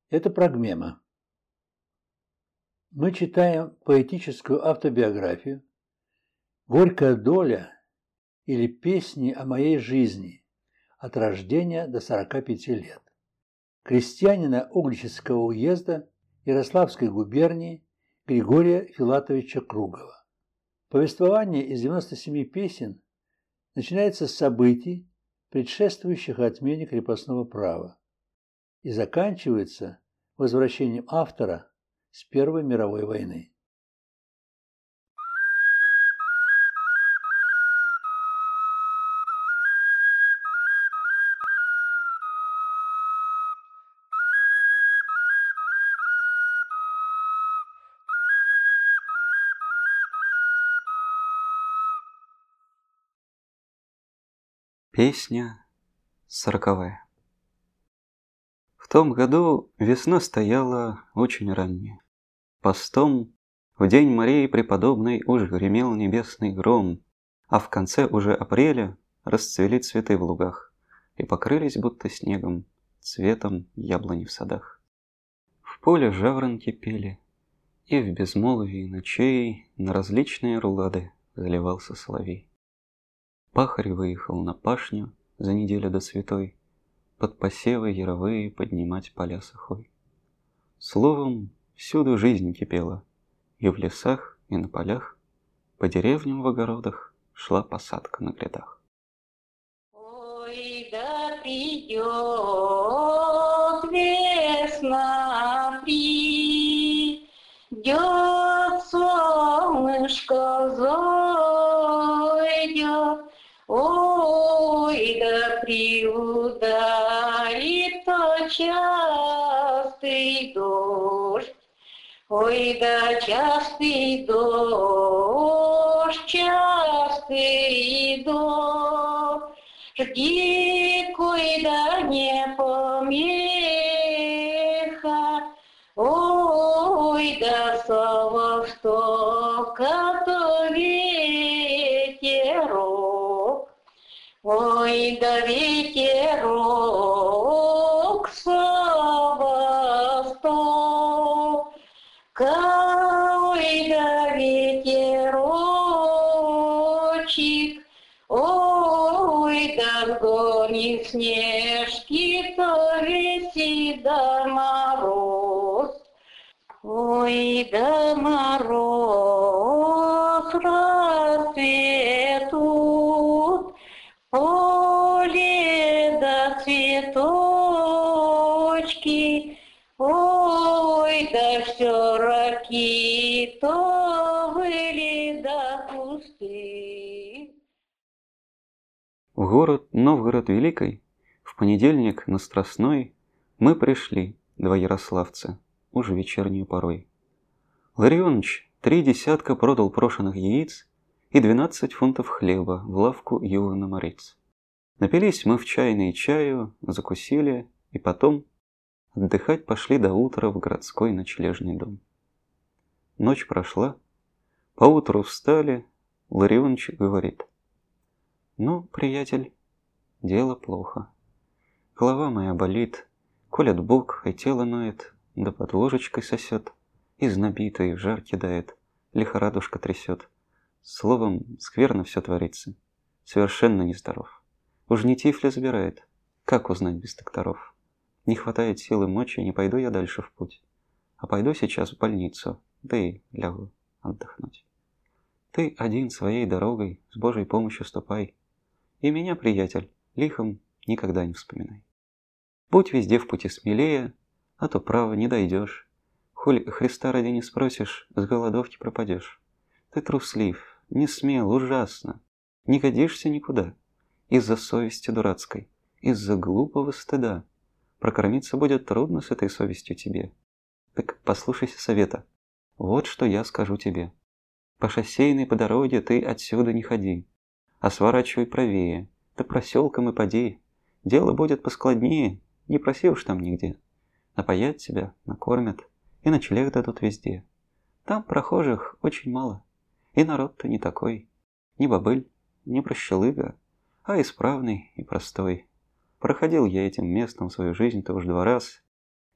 Это прогмема. Мы читаем поэтическую автобиографию «Горькая доля» или «Песни о моей жизни» от рождения до 45 лет крестьянина Угличского уезда Ярославской губернии Григория Филатовича Кругова. Повествование из 97 песен начинается с событий, предшествующих отмене крепостного права, и заканчивается возвращением автора с Первой мировой войны. Песня 40-я. В том году весна стояла очень ранняя. Постом в день Марии Преподобной уж гремел небесный гром, а в конце уже апреля расцвели цветы в лугах и покрылись будто снегом, цветом яблони в садах. В поле жаворонки пели, и в безмолвии ночей на различные рулады заливался соловей. Пахарь выехал на пашню за неделю до святой, под посевы яровые поднимать поля сухой. Словом, всюду жизнь кипела, и в лесах, и на полях, по деревням в огородах шла посадка на грядах. Ой, да придет весна, придет солнышко зайдет. Ой, да приударит частый дождь, ой, да частый дождь, ой, да не помеха, ой, да слава, что как ветерок. Ой, да ветерок слава, ой, да ветерочек, ой, да сгонит снежки, то весит да мороз. Ой, да мороз расцветут, поле да цветочки, ой, да все раки, то были да кусты. В город Новгород Великий в понедельник на Страстной мы пришли, два ярославца, уже вечернюю порой. Ларионыч 3 десятка продал прошеных яиц и 12 фунтов хлеба в лавку Ювана Мориц. Напились мы в чайной чаю, закусили и потом отдыхать пошли до утра в городской ночлежный дом. Ночь прошла, поутру встали, Ларионыч говорит: «Ну, приятель, дело плохо. Голова моя болит, колет бок, и тело ноет, да под ложечкой сосет, и знобит, и в жар кидает, лихорадушка трясет. Словом, скверно все творится. Совершенно нездоров. Уж не тифля забирает. Как узнать без докторов? Не хватает силы мочи, не пойду я дальше в путь. А пойду сейчас в больницу, да и лягу отдохнуть. Ты один своей дорогой с Божьей помощью ступай. И меня, приятель, лихом никогда не вспоминай. Будь везде в пути смелее, а то, право, не дойдешь. Холь Христа ради не спросишь, с голодовки пропадешь. Ты труслив, не смел, ужасно. Не годишься никуда. Из-за совести дурацкой, из-за глупого стыда. Прокормиться будет трудно с этой совестью тебе. Так послушайся совета. Вот что я скажу тебе. По шоссейной по дороге ты отсюда не ходи, а сворачивай правее, да проселком и поди. Дело будет поскладнее, не проси уж там нигде. Напоят тебя, накормят, и ночлег дадут везде. Там прохожих очень мало, и народ-то не такой. Не бобыль, не прощелыга, а исправный и простой. Проходил я этим местом свою жизнь-то уж 2 раз,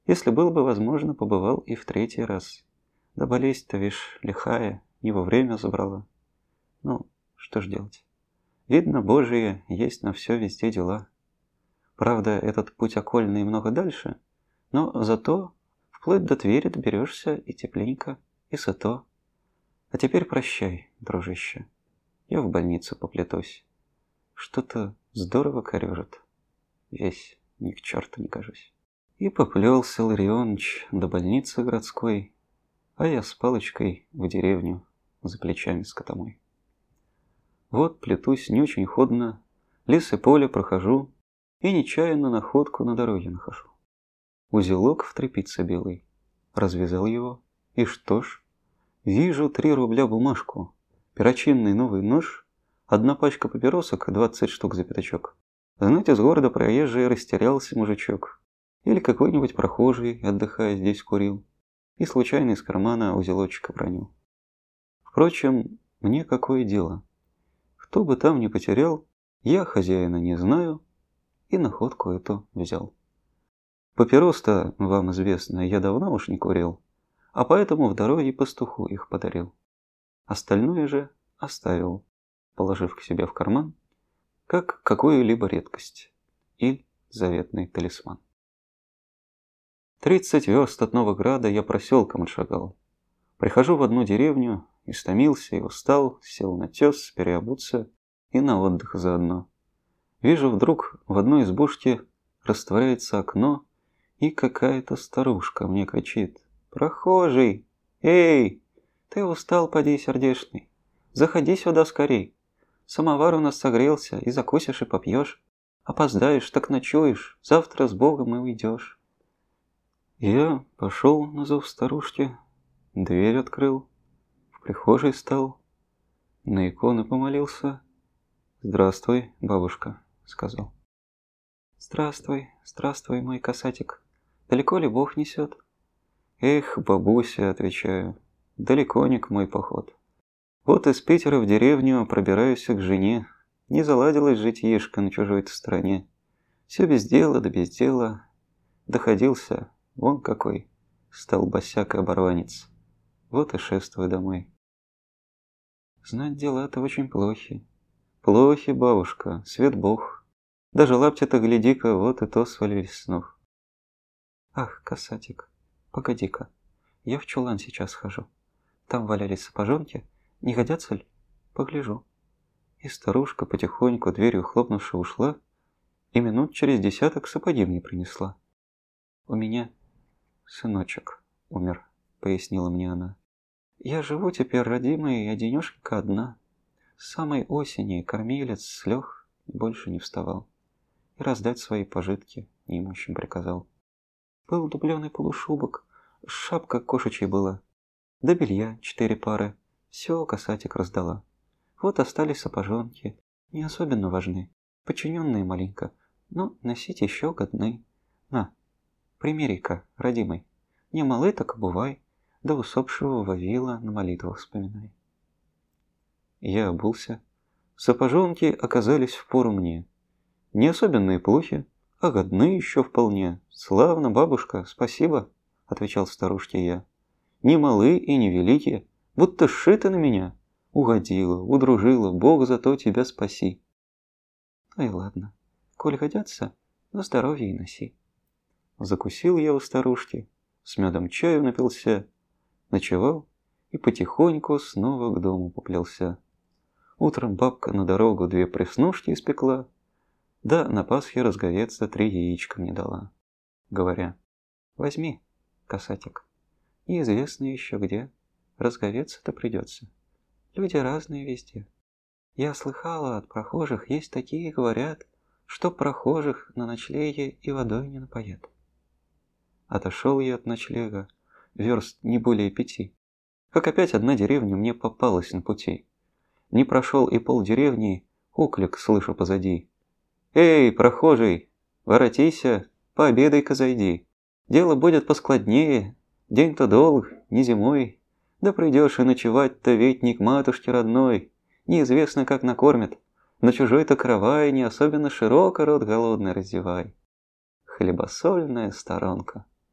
Если было бы возможно, побывал и в 3-й раз. Да болезнь-то, вишь, лихая, не вовремя забрала. Ну, что ж делать? Видно, Божие есть на все везде дела. Правда, этот путь окольный много дальше, но зато вплоть до Твери доберешься и тепленько, и сыто. А теперь прощай, дружище. Я в больницу поплетусь. Что-то здорово корежит. Весь ни к черту не кажусь. И поплелся Ларионыч до больницы городской, а я с палочкой в деревню за плечами скотомой. Вот плетусь не очень ходно, лес и поле прохожу, и нечаянно находку на дороге нахожу. Узелок в тряпице белый. Развязал его, и что ж? Вижу 3 рубля бумажку, перочинный новый нож, 1 пачка папиросок, 20 штук за пятачок. Знаете, с города проезжий растерялся мужичок. Или какой-нибудь прохожий, отдыхая здесь, курил. И случайно из кармана узелочек обронил. Впрочем, мне какое дело? Кто бы там ни потерял, я хозяина не знаю, и находку эту взял. Папирос-то, вам известно, я давно уж не курил, а поэтому в дороге пастуху их подарил. Остальное же оставил, положив к себе в карман, как какую-либо редкость или заветный талисман. 30 верст от Новограда я проселком отшагал. Прихожу в одну деревню, истомился и устал, сел на тес, переобуться и на отдых заодно. Вижу, вдруг в одной избушке растворяется окно, и какая-то старушка мне кричит: «Прохожий! Эй! Ты устал, поди, сердечный! Заходи сюда скорей! Самовар у нас согрелся, и закусишь, и попьешь. Опоздаешь, так ночуешь, завтра с Богом и уйдешь». Я пошел на зов старушки, дверь открыл, в прихожей стал, на иконы помолился. «Здравствуй, бабушка», — сказал. «Здравствуй, здравствуй, мой касатик. Далеко ли Бог несет?» «Эх, бабуся», — отвечаю, — «далеконик мой поход. Вот из Питера в деревню пробираюсь к жене. Не заладилась житьишко на чужой-то стороне. Все без дела да без дела. Доходился, вон какой, стал босяк и оборванец. Вот и шествую домой». «Знать дела-то очень плохи». «Плохи, бабушка, свет Бог. Даже лаптя-то, гляди-ка, вот и то свалились с ног». «Ах, касатик, погоди-ка, я в чулан сейчас хожу. Там валялись сапожонки, не годятся ли? Погляжу». И старушка потихоньку, дверью хлопнувши, ушла, и минут через 10 сапоги мне принесла. «У меня сыночек умер», — пояснила мне она. «Я живу теперь, родимая, и одинешенька одна. С самой осени кормилец слег и больше не вставал. И раздать свои пожитки неимущим приказал. Был дубленый полушубок, шапка кошечья была, да белья 4 пары. Все касатик раздала. Вот остались сапожонки, не особенно важны, подчиненные маленько, но носить еще годны. На, примери-ка, родимый, не малы, так обувай, да усопшего Вавила на молитвах вспоминай». Я обулся. Сапожонки оказались впору мне. Не особенные плохи, а годны еще вполне. «Славно, бабушка, спасибо», — отвечал старушке я. «Не малы и не велики, будто сшиты на меня. Угодила, удружила, Бог зато тебя спаси». «Ну и ладно, коль годятся, на здоровье и носи». Закусил я у старушки, с медом чаю напился, ночевал и потихоньку снова к дому поплелся. Утром бабка на дорогу 2 преснушки испекла, да на Пасхе разговеться 3 яичка мне дала, говоря: «Возьми, касатик, неизвестно еще где, разговеться-то придется. Люди разные везде. Я слыхала от прохожих, есть такие, говорят, что прохожих на ночлеге и водой не напоят». Отошел я от ночлега, верст не более 5, как опять одна деревня мне попалась на пути. Не прошел и полдеревни, оклик слышу позади: «Эй, прохожий, воротися, пообедай-ка зайди. Дело будет поскладнее, день-то долг, не зимой. Да придешь и ночевать-то ведь не к матушке родной, неизвестно как накормят. На чужой-то кровай не особенно широко рот голодный раздевай. Хлебосольная сторонка».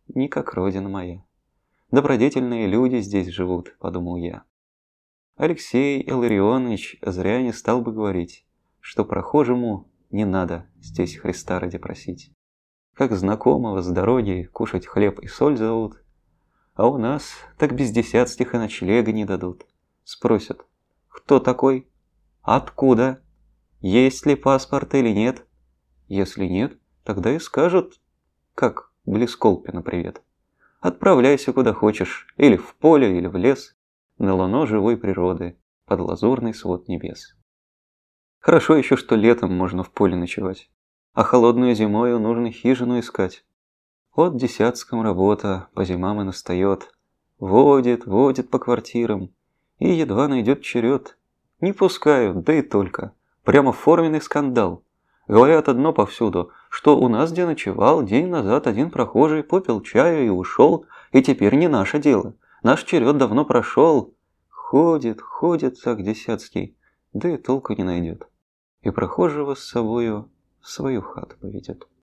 не как родина моя. Добродетельные люди здесь живут, подумал я. Алексей Илларионович зря не стал бы говорить, что прохожему не надо здесь Христа ради просить. Как знакомого с дороги кушать хлеб и соль зовут, а у нас так без десятских и ночлега не дадут. Спросят, кто такой? Откуда? Есть ли паспорт или нет? Если нет, тогда и скажут, как Блесколпина привет. Отправляйся куда хочешь, или в поле, или в лес, на луно живой природы, под лазурный свод небес. Хорошо еще, что летом можно в поле ночевать, а холодную зимою нужно хижину искать. Вот десятском работа по зимам и настает. Водит по квартирам, и едва найдет черед. Не пускают, да и только. Прямо форменный скандал. Говорят одно повсюду, что у нас где ночевал день назад один прохожий, попил чаю и ушел, и теперь не наше дело. Наш черед давно прошел. Ходит так десятский, да и толку не найдет. И прохожего с собою в свою хату поведет.